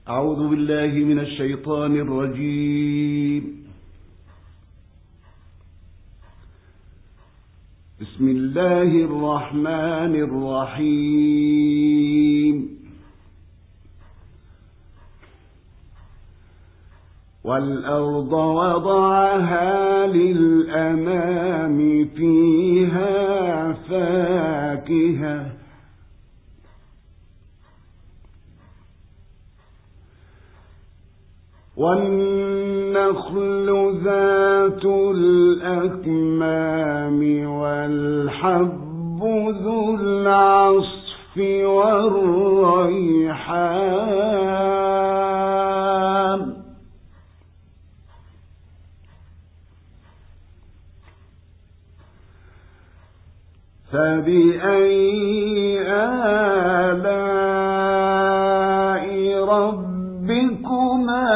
أعوذ بالله من الشيطان الرجيم. بسم الله الرحمن الرحيم. والأرض وضعها للأنام فيها فاكهة والنخل ذات الأكمام والحب ذو العصف والريحان فبأي آلاء ربكما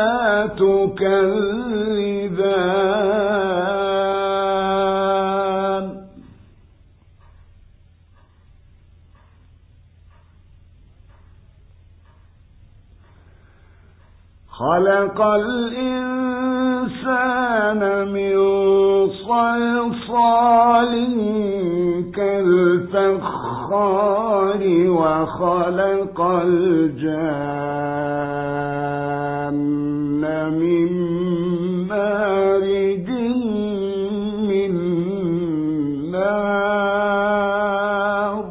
تكذبان خلق الإنسان من صلصال كالفخار وخلق الجان من مارج من نار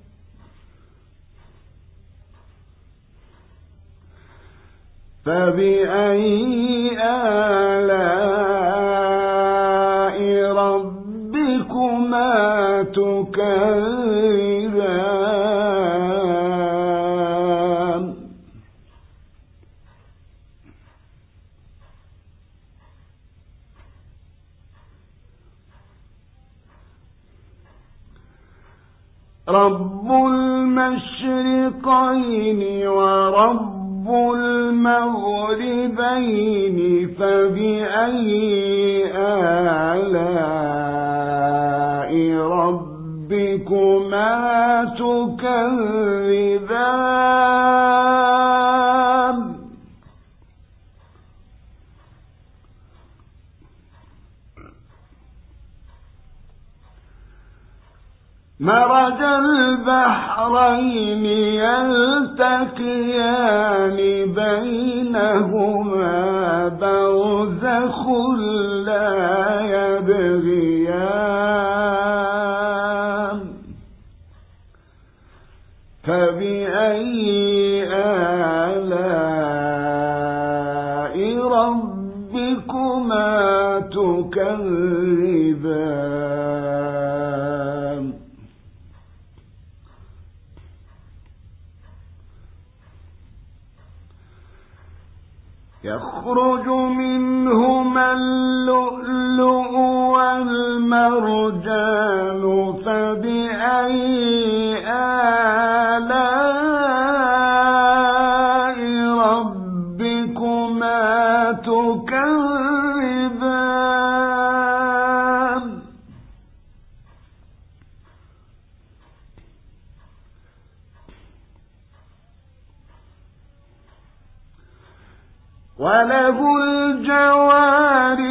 فبأي آلاء ربكما تكذبان رب المشرقين ورب المغربين فبأي آلاء ربكما تكذبان مرج البحرين يلتقيان بينهما برزخ لا يبغيان فبأي آلاء ربكما تكذبان يخرج منهما اللؤلؤ والمرجان فبأي آلاء ربكما تكذبان وله الجوار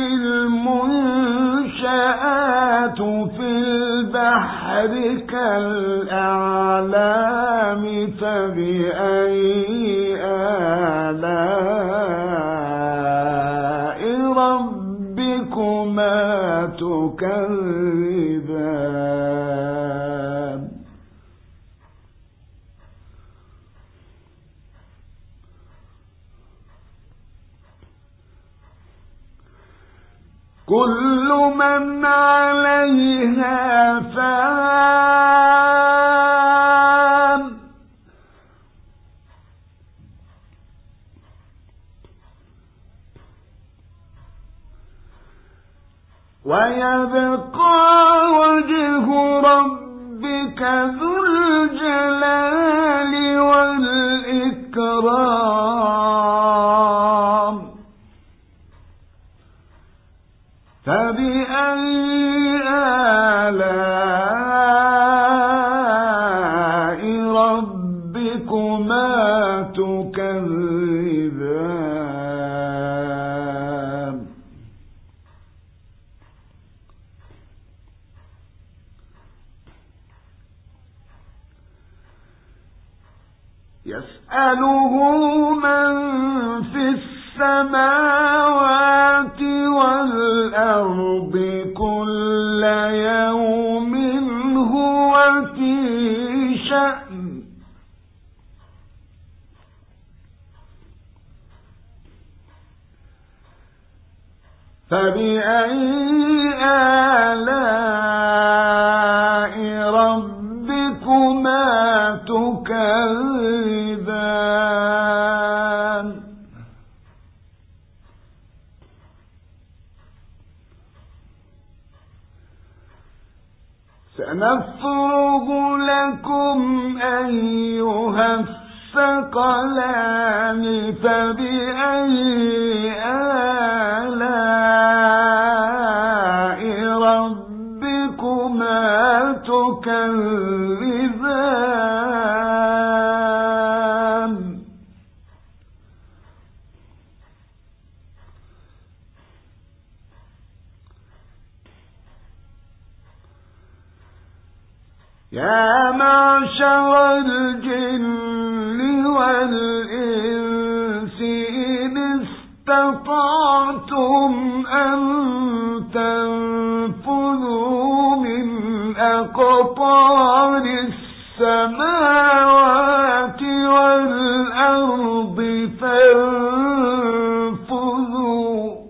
المنشآت في البحر كالأعلام فبأي آلاء ربكما تكذبان كل من عليها فان ويبقى وجه ربك ذو الجلال والإكرام فبأي آلاء ربكما تكذبان يسأله من في السماوات والأرض كل يوم هو في شأن فبأي آلاء ربكما تكذبان سنفرغ لكم أيها الثقلان فبأي آلاء ربكما تكذبان يا معشر الجن والإنس إن استطعتم أن تنفذوا من أقطار السماوات والأرض فانفذوا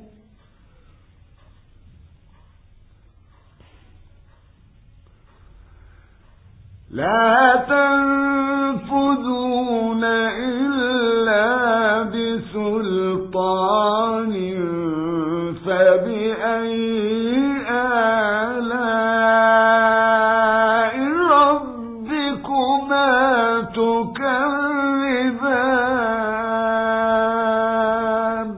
لا تنفذون إلا بسلطان فبأي آلاء ربكما تكذبان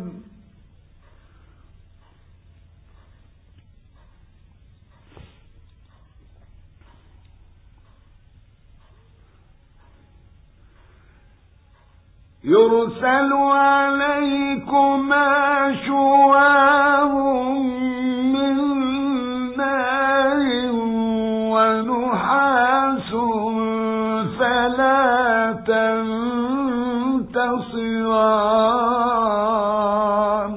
يرسل عليكما شواظ من نار ونحاس فلا تنتصران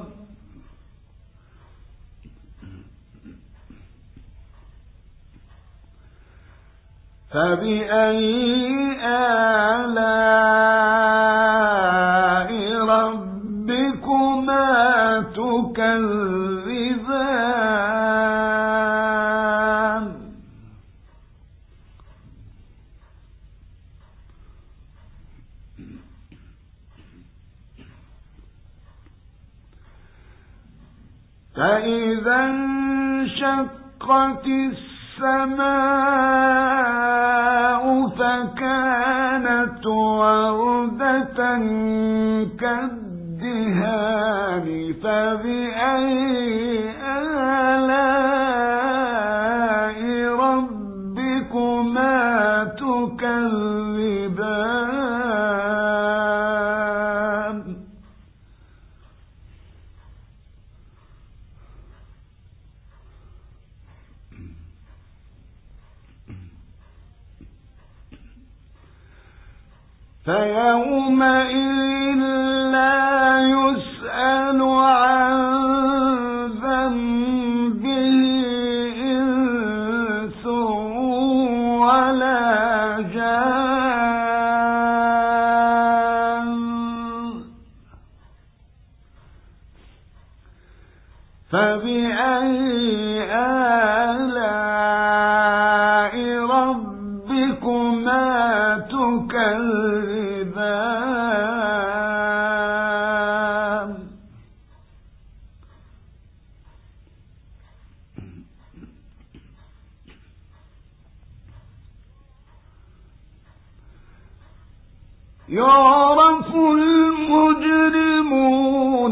فبأي آلاء ربكما تكذبان فإذا انشقت السماء فكانت وردة كالدهان فبأي آلاء ربكما تكذبان فيومئذ لا يسأل عن ذنبه إنس ولا جان فبأي آلاء ربكما تكذبان يعرف المجرمون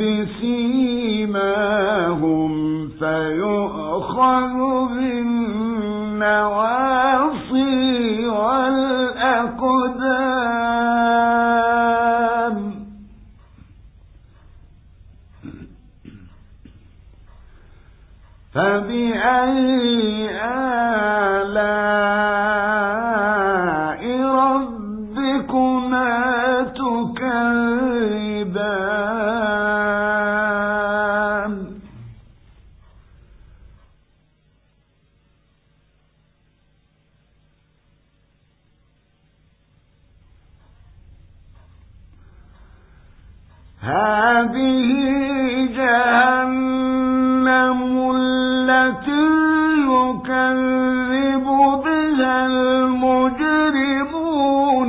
بسيماهم فيؤخذ بالنواصي والأقدام فبأي آلاء ربكما تكذبان هذه جهنم التي يكذب بها المجرمون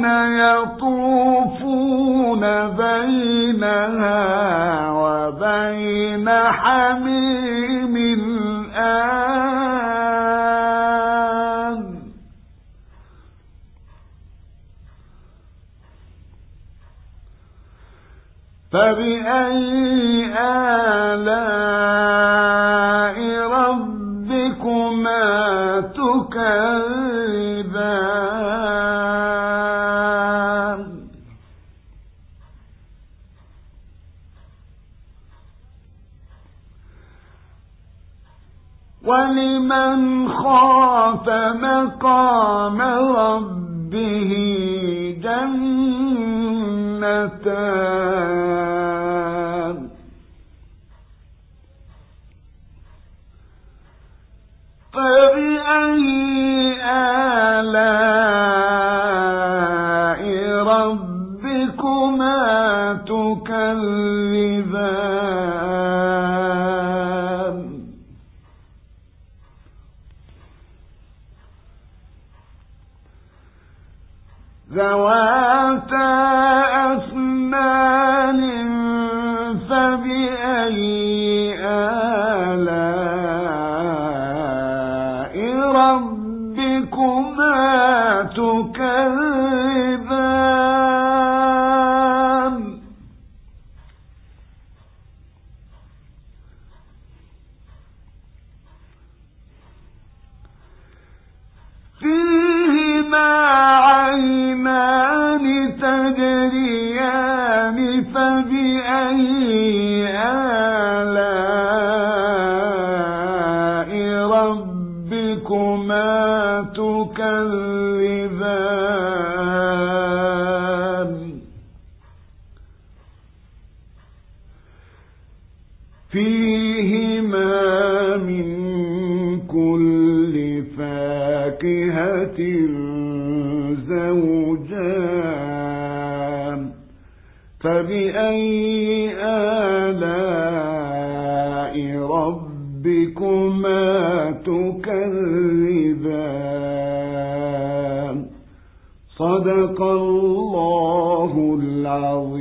يطوفون بينها وبين حميم آن فبأي آلاء ربكما تكذبان ولمن خاف مقام ربه جنتان فبأي آلاء ربكما تكذبان ذواتا أفنان فبأي آلاء ربكما تكذبان فيهما عينان تجريان فبأي آلاء ربكما تكذبان فيهما من كل فاكهة زوجان فبأي آلاء ربكما تكذبان صدق الله العظيم.